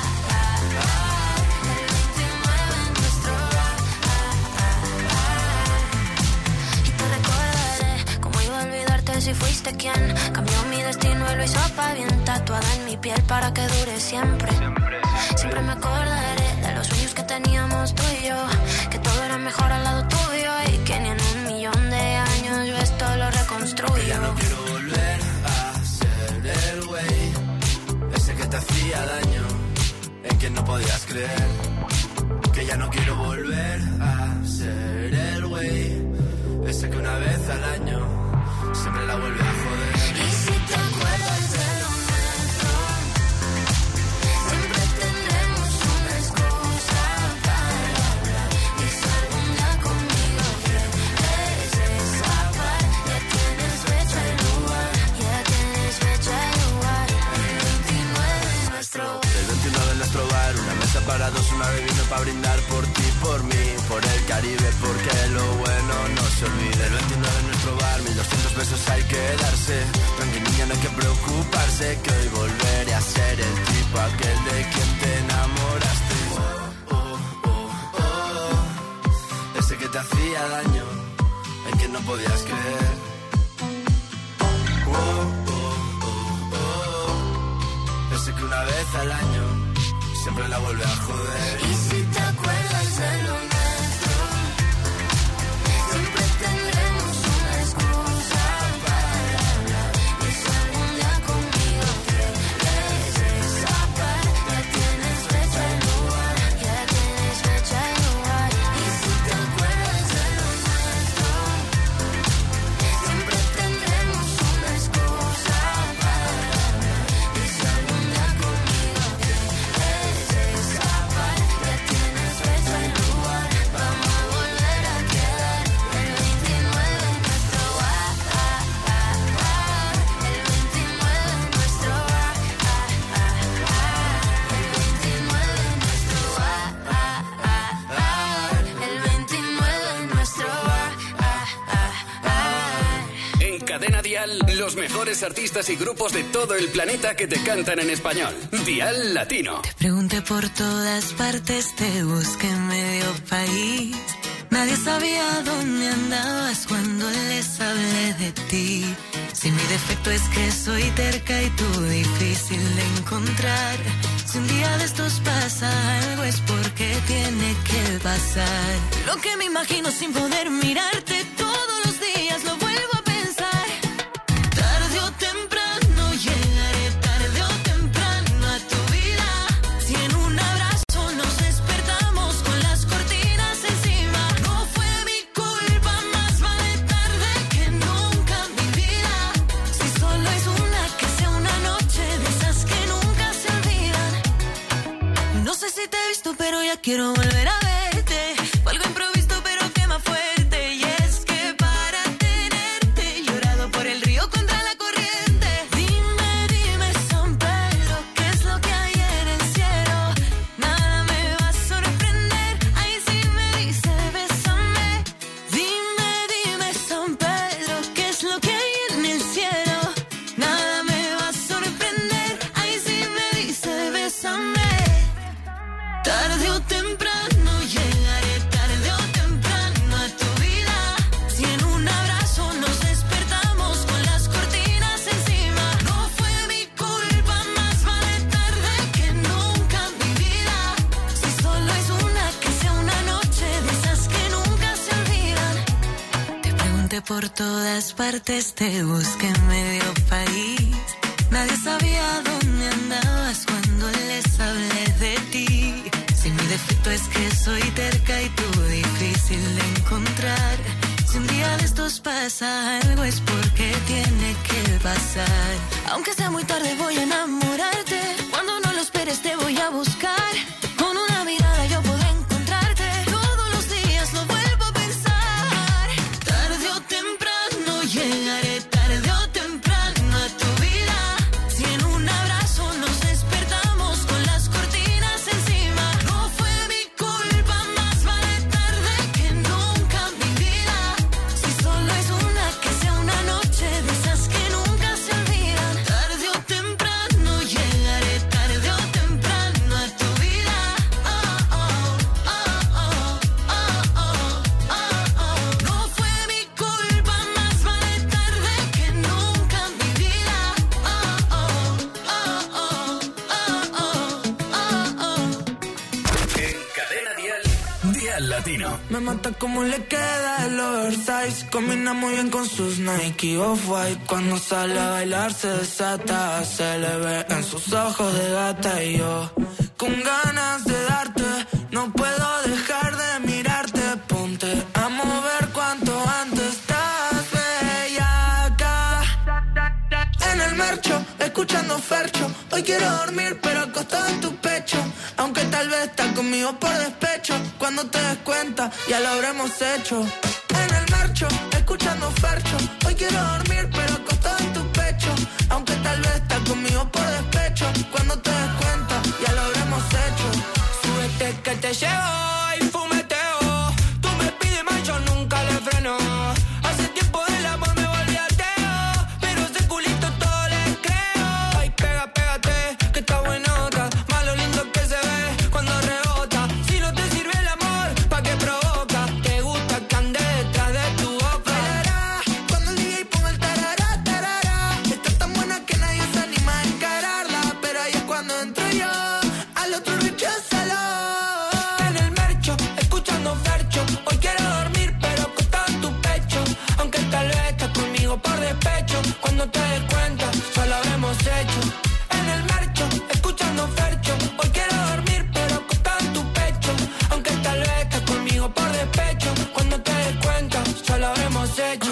el veintinueve en nuestro bar. Y te recordaré cómo iba a olvidarte si fuiste quien cambió mi destino y lo hizo pa' bien, tatuada en mi piel para que dure siempre. Siempre me acordaré de los sueños que teníamos tú y yo, que todo era mejor al lado tuyo y que ni en un millón de años yo esto lo reconstruyo. Que ya no quiero volver a ser el güey, ese que te hacía daño, el que no podías creer. Que ya no quiero volver a ser el güey, ese que una vez al año siempre la vuelve a joder. Y si te acuerdas de lo nuestro, siempre tendremos una excusa para hablar. Y si algún día conmigo quieres escapar, ya tienes fecha y lugar, ya tienes fecha y lugar. El veintinueve en nuestro, el veintinueve en nuestro Una mesa para dos, una bebida para brindar por ti, por mí, por el Caribe, porque lo bueno no se olvida. El veintinueve en nuestro bar, mil doscientos besos hay que darse. Tranqui niña, no hay que preocuparse, que hoy volveré a ser el tipo aquel de quien te enamoraste. Oh, oh, oh, oh. Ese que te hacía daño, el que no podías creer. Oh, oh, oh, oh. Ese que una vez al año siempre la vuelve a joder. Y si te acuerdas de lo nuestro, siempre tendremos una excusa para hablar. Y si algún día conmigo quieres escapar, ya tienes fecha y lugar, ya tienes fecha y lugar. Y si te acuerdas de lo nuestro, siempre tendremos una excusa para hablar. Y si algún día conmigo quieres escapar, ya tienes fecha y lugar, vamos a volver a quedar el veintinueve en nuestro bar, ah, ah, ah. El veintinueve en nuestro bar, ah, ah, ah. El veintinueve en nuestro bar, ah, ah, ah. El veintinueve en nuestro bar, ah, ah, ah. En Cadena Dial, los mejores artistas y grupos de todo el planeta que te cantan en español. Dial Latino. Pregunté por todas partes, te busqué en medio país. Nadie sabía dónde andabas cuando les hablé de ti. Si mi defecto es que soy terca y tú difícil de encontrar. Si un día de estos pasa algo es porque tiene que pasar. Lo que me imagino sin poder mirarte todos los días lo vuelvo a pensar. Tarde o temprano llegaré, tarde o temprano a tu vida. Si en un abrazo nos despertamos con las cortinas encima. No fue mi culpa, más vale tarde que nunca, mi vida. Si solo es una, que sea una noche de esas que nunca se olvidan. No sé si te he visto, pero ya quiero volver a verte. Fue algo improvisto, pero quema fuerte. Y es que para tenerte he llorado por el río contra la corriente. Dime, dime, San Pedro, ¿qué es lo que hay en el cielo? Nada me va a sorprender. Ahí sí me dice, bésame. Dime, dime, San Pedro, ¿qué es lo que hay en el cielo? Nada me va a sorprender. Ahí sí me dice, bésame. Tarde o temprano llegaré, tarde o temprano a tu vida. Si en un abrazo nos despertamos con las cortinas encima. No fue mi culpa, más vale tarde que nunca, mi vida. Si solo es una, que sea una noche de esas que nunca se olvidan. Te pregunté por todas partes, te busqué en medio país. Nadie sabía dónde andabas cuando les hablé de ti. Si mi defecto es que soy terca y tú difícil de encontrar. Si un día de estos pasa algo es porque tiene que pasar. Aunque sea muy tarde voy a enamorarte. Cuando no lo esperes te voy a buscar. Con una mirada yo puedo encontrarte. Todos los días lo vuelvo a pensar. Tarde o temprano llegaré, tarde o temprano a tu vida. Si en un abrazo nos despertamos con las cortinas encima. No fue mi culpa, más vale tarde que nunca, mi vida. Si solo es una, que sea una noche de esas que nunca se olvidan. Tarde o temprano llegaré, tarde o temprano a tu vida. Oh, oh, oh, oh, oh, oh, oh, oh. No fue mi culpa, más vale tarde que nunca, mi vida. Oh, oh, oh, oh, oh, oh, oh. En Cadena Dial, Dial Latino. Me mata como le queda el oversize. Combina muy bien con sus Nike Off-White. Cuando sale a bailar se desata. Se le ve en sus ojos de gata. Y yo con ganas de darte, no puedo dejar de mirarte. Ponte a mover cuanto antes. Estás bellaca. En el marcho, escuchando Fercho. Hoy quiero dormir pero acostado en tu pecho. Aunque tal vez estás conmigo por despecho. Cuando te des cuenta ya lo habremos hecho. En el marcho, escuchando Fercho. Hoy quiero dormir pero acostado en tu pecho. Aunque tal vez estás conmigo por despecho. Cuando te des cuenta ya lo habremos hecho. te llevo y fumeteo. Tú me pides más, yo nunca le freno. Hace tiempo del amor me volví ateo, pero ese culito todo le creo. Ay, pega, pégate, que está buenota. Más lo lindo que se ve cuando rebota. Si no te sirve el amor, ¿pa' qué provoca? Te gusta que ande detrás de tu boca. Tarará, cuando el D J ponga el tarará, tarará. Está tan buena que nadie se anima a encararla, pero ahí es cuando entro yo. Al otro recházalo. En el mercho, escuchando Fercho. Hoy quiero dormir, pero acostado en tu pecho. Aunque tal vez estás conmigo por despecho. Cuando te des cuenta, ya lo habremos hecho. En el mercho, escuchando Fercho. Hoy quiero dormir, pero acostado en tu pecho. Aunque tal vez estás conmigo por despecho. Cuando te des cuenta, ya lo habremos hecho.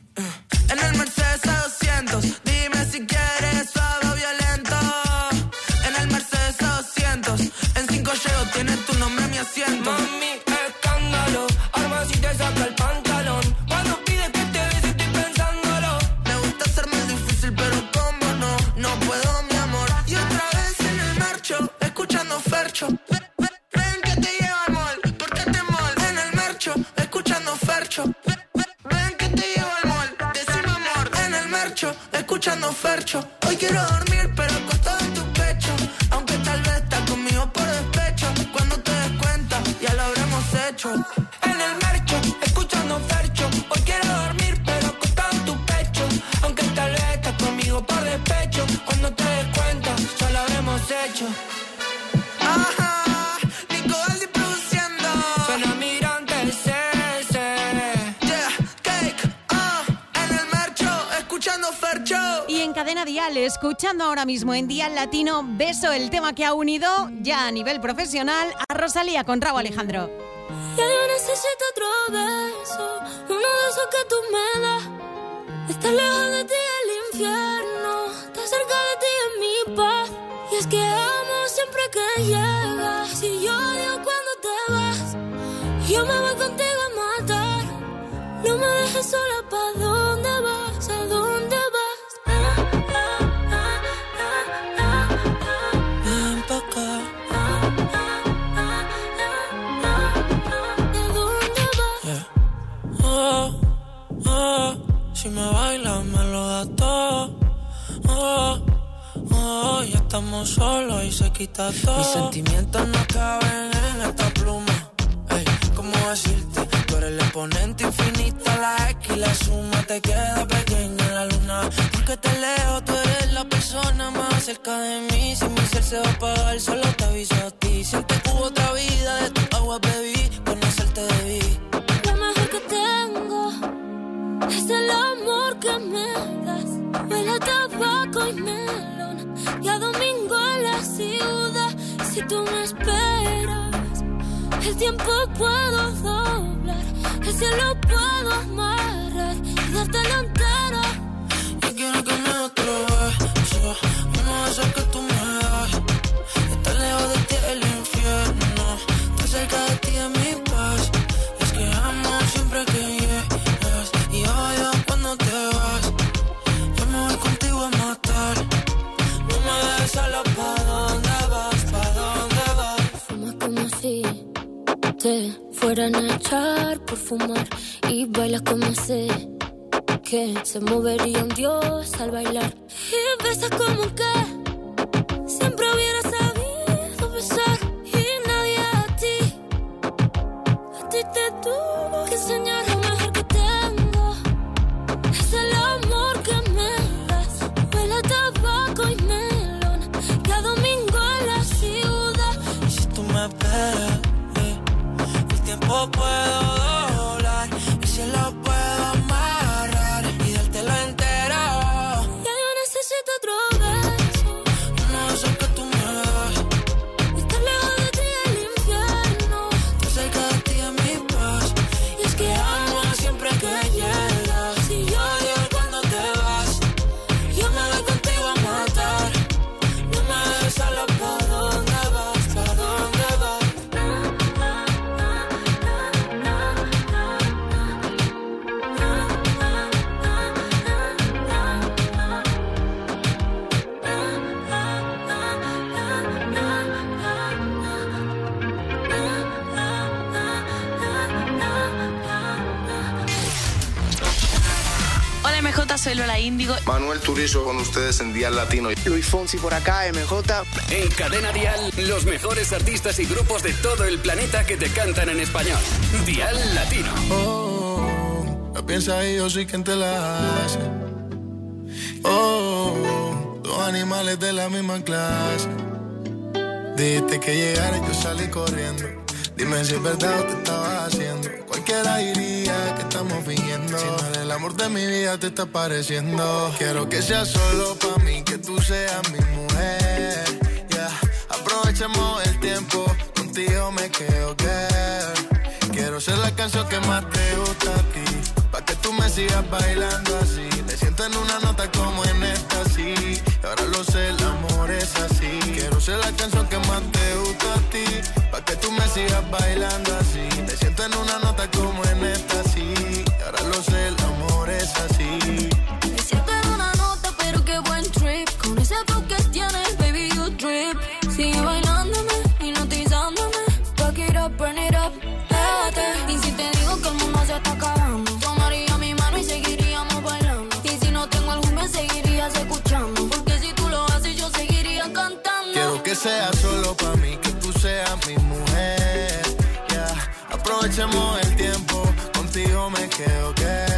En el Mercedes A doscientos, dime si quieres suave o violento. En el Mercedes A doscientos, en cinco llego, tienes tu nombre en mi asiento. Mami, escándalo, arma si te saca el pantalón. Cuando pides que te bese estoy pensándolo. Me gusta hacerme el difícil, pero como no, no puedo, mi amor. Y otra vez en el marcho, escuchando Fercho. Ven, ven, ven que te llevo al mall, porque te mall. En el marcho, escuchando Fercho. Ven, ven, ven que te llevo al mall, decime amor. En el marcho, escuchando Fercho. Hoy quiero dormir, pero acostado en tu pecho. Aunque tal vez estás conmigo por despecho. Cuando te des cuenta, ya lo habremos hecho. En el marcho, escuchando Fercho. Hoy quiero dormir, pero acostado en tu pecho. Aunque tal vez estás conmigo por despecho. Cuando te des cuenta, ya lo habremos hecho. Ajá, Nico Galdi produciendo. Suena migrante C C. Yeah, cake, ah, en el marcho, escuchando Fercho. Y en Cadena Dial, escuchando ahora mismo en Dial Latino, Beso, el tema que ha unido ya a nivel profesional a Rosalía con Rauw Alejandro. Ya yo necesito otro beso, uno de esos que tú me das. Estar lejos de ti el infierno, estar cerca de ti es mi paz. Y es que amo siempre que llegas, y yo odio cuando te vas. Yo me voy contigo a matar, no me dejes sola, ¿pa' dónde vas? ¿A dónde vas? Ven pa' acá. Yeah. Oh, oh, si me bailas me lo das todo. Oh, oh, ya estamos solos y se quita todo. Mis sentimientos no caben en esta pluma. Ey, ¿cómo decirte? Tú eres el exponente infinito, la X y la suma te queda pequeña en la luna. Porque te leo, tú eres la persona más cerca de mí. Si mi ser se va a apagar, solo te aviso a ti. Siente que hubo otra vida, de tu agua bebí, conocerte debí. Lo mejor que tengo es el amor que me das. Huele a tabaco y melón, y a domingo en la ciudad. Si tú me esperas, el tiempo puedo doblar, el cielo puedo amarrar y dártelo entero. Yo quiero que me des otro beso, uno de esos que tú me das. Estar lejos de ti es el infierno, estar cerca de ti es mi paz. Es que amo siempre que llegas, y odio cuando te vas. Yo me voy contigo a matar, no me dejes sola, ¿pa' dónde vas? ¿Pa' dónde vas? Fumas como si te fueran a echar por fumar, y bailas como si que se movería un dios al bailar. Y besas como que siempre hubiera sabido besar, y nadie a ti, a ti te tuvo que enseñar. Lo mejor que tengo es el amor que me das. Huele a tabaco y melón, y a domingo en la ciudad. Y si tú me esperas, eh, el tiempo puedo doblar, el cielo puedo amarrar y dártelo entero. Ya yo necesito otro beso, uno de esos que tú me das. estar lejos de ti el infierno, Estar cerca de ti es mi paz. y es que Amo siempre que llegas, y yo odio cuando te vas. Yo me voy contigo a matar, no me dejes sola, ¿pa' dónde vas? ¿Pa' dónde vas? Mejota, soy Lola Índigo. Manuel Turizo con ustedes en Dial Latino. Luis Fonsi por acá, M J. En Cadena Dial, los mejores artistas y grupos de todo el planeta que te cantan en español. Dial Latino. Oh, la piensa y yo soy quien te la hace. Oh, dos animales de la misma clase. Dijiste que llegara y yo salí corriendo. Dime si es verdad o te estabas haciendo. Cualquiera diría que estamos fingiendo. Si no eres el amor de mi vida te está pareciendo. Quiero que sea solo pa' mí, que tú seas mi mujer. Yeah. Aprovechemos el tiempo, contigo me quedo, girl. Quiero ser la canción que más te gusta a ti, pa' que tú me sigas bailando así. Me siento en una nota como en esta, sí. Y ahora lo sé, el amor es así. Quiero ser la canción que más te gusta a ti, pa' que tú me sigas bailando así. Me siento en una nota como en esta, sí. Y ahora lo sé, el amor es así. Me siento en una nota, pero qué buen trip. Con ese flow que tienes, baby, you drip. Sigue bailándome, hipnotizándome. Back it up, burn it up, pégate. Y si te digo que el mundo se está acabando, tomaría mi mano y seguiríamos bailando. Y si no tengo algún me seguirías escuchando. Porque si tú lo haces, yo seguiría cantando. Quiero que sea solo pa' mí, que tú seas mi mujer. Yeah. Aprovechemos el tiempo, contigo me quedo,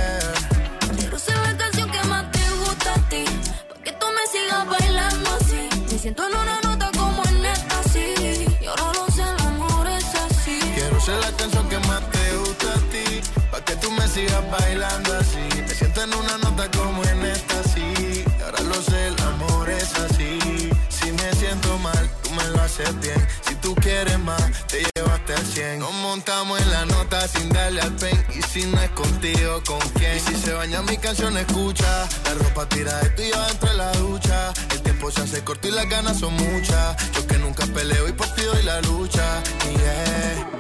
girl. Quiero ser la canción que más te gusta a ti, pa' que tú me sigas bailando así. Me siento en una nota como en esta, sí. Y ahora lo sé, el amor es así. Quiero ser la canción que más te gusta a ti, pa' que tú me sigas bailando así. Me siento en una nota como en esta, sí. Y ahora lo sé, el amor es así. Si me siento mal, tú me lo haces bien. Si tú quieres más, te llevaste al cien. Nos montamos en la nota sin darle al pen. Y si no es contigo, ¿con quién? Y si se baña mi canción, escucha. La ropa tira de tú y yo dentro de la ducha. El tiempo se hace corto y las ganas son muchas. Yo que nunca peleo y por ti doy la lucha. Yeah.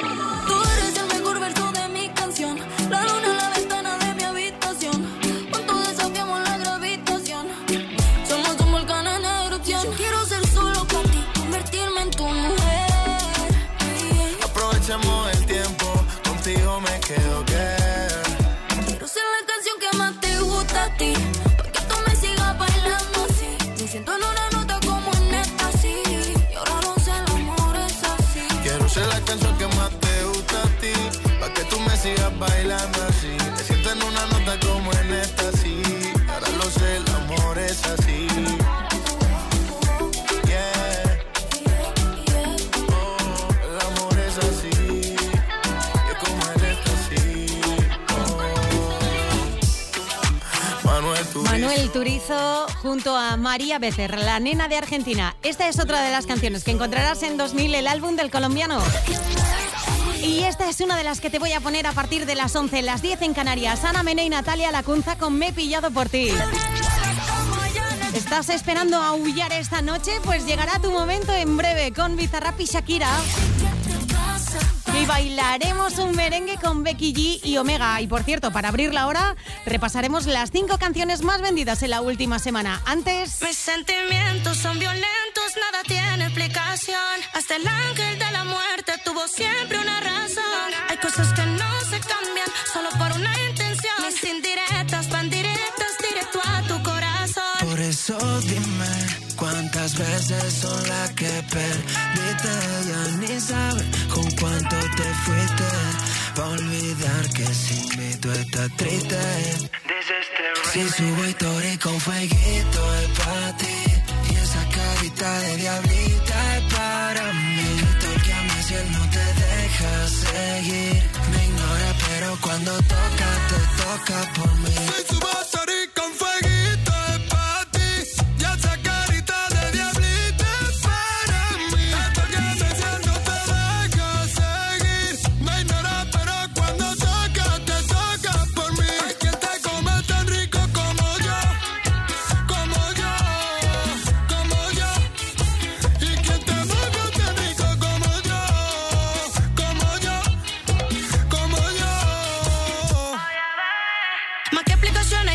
Tú eres el mejor verso de mi canción. La luna en la ventana de mi habitación. Juntos desafiamos la gravitación. Somos un volcán en erupción. Yo quiero ser solo para ti, convertirme en tu mujer. Aprovechemos el tiempo, contigo me quedo, girl. Quiero ser la canción que más te gusta a ti, pa' que tú me sigas bailando así. Me siento en una nota como en esta, sí. Y ahora lo sé, el amor es así. Quiero ser la canción que más te gusta a ti, pa' que tú me sigas bailando así. Me siento en una nota como en esta, sí. Ahora lo sé, el amor es así. Yeah. Oh, el amor es así. Yo como en esta, sí. Oh. Manuel Turizo. Manuel Turizo junto a María Becerra, la nena de Argentina. Esta es otra de las canciones que encontrarás en dos mil, el álbum del colombiano. Y esta es una de las que te voy a poner a partir de las once, las diez en Canarias. Ana Mena y Natalia Lacunza con Me he pillado por ti. ¿Estás esperando a aullar esta noche? Pues llegará tu momento en breve con Bizarrap y Shakira. Y bailaremos un merengue con Becky G y Omega. Y por cierto, para abrir la hora, repasaremos las cinco canciones más vendidas en la última semana. Antes... Mis sentimientos son violentos, nada tiene explicación. Hasta el ángel de la muerte tuvo siempre una razón. Hay cosas que no se cambian solo por una intención. Mis indirectas van directas directo a tu corazón. Por eso dime cuántas veces son las que perdiste. Ya ni sabes con cuánto te fuiste. Pa' olvidar que sin mí tú estás triste. Si subo historia con fueguito es para ti. Y esa carita de diablita es para mí. Tócame si él no te deja seguir. Me ignora pero cuando toca te toca por mí. Si subo historia con fueguito es para ti. Y esa carita de diablita es para mí. Tócame si él no te deja seguir. Me ignora pero cuando toca te toca por mí. Hay quien te come tan rico como yo. Como yo. Como yo. Y quien te mueve tan rico como yo. Como yo. Como yo. Más que explicaciones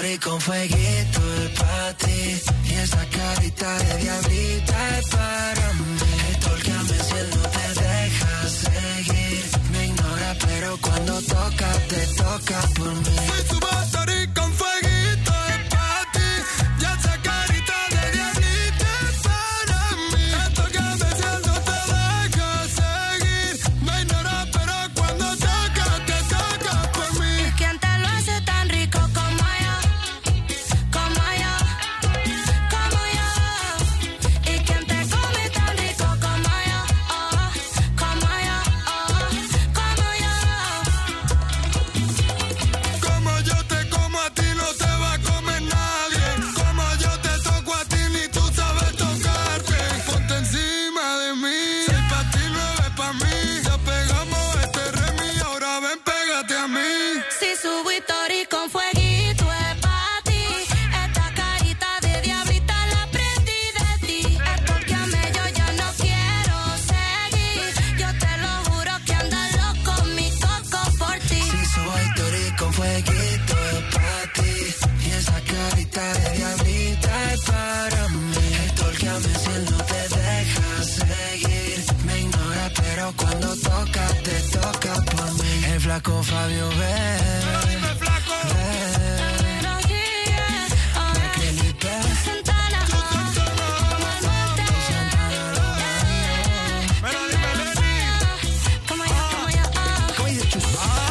story con fueguito es para ti. Y esa carita de diablita es para mí. Estolqueame si él no te deja seguir. Me ignora pero cuando toca te toca por mí. Si tu story con fueguito es para ti. Y esa carita de diablita es para mí. Estolqueame si él no te deja seguir. Me ignora pero cuando toca te toca por mí. ¿Y quién te lo hace tan rico como yo? Como yo, como yo. ¿Y quién te come tan rico como yo? Oh, como yo, oh, como yo. Como yo te como a ti no te va a comer nadie. Como yo te toco a ti ni tú sabes tocarte. Ponte encima de mí. Seis pa' ti, nueve pa' mí. Ya pegamos este remi, ahora ven, pégate a mí. Si subo story con fueguito es pa' ti. Esta carita de diablita la aprendí de ti. Estolqueame, yo ya no quiero seguir. Yo te lo juro que anda loco mi coco por ti. Si subo story con fueguito es para ti. Y esa carita de diablita es para mí. Estolqueame si él no te deja seguir. Me ignora pero cuando toca te toca por mí. El flaco Fabio, ven, ven,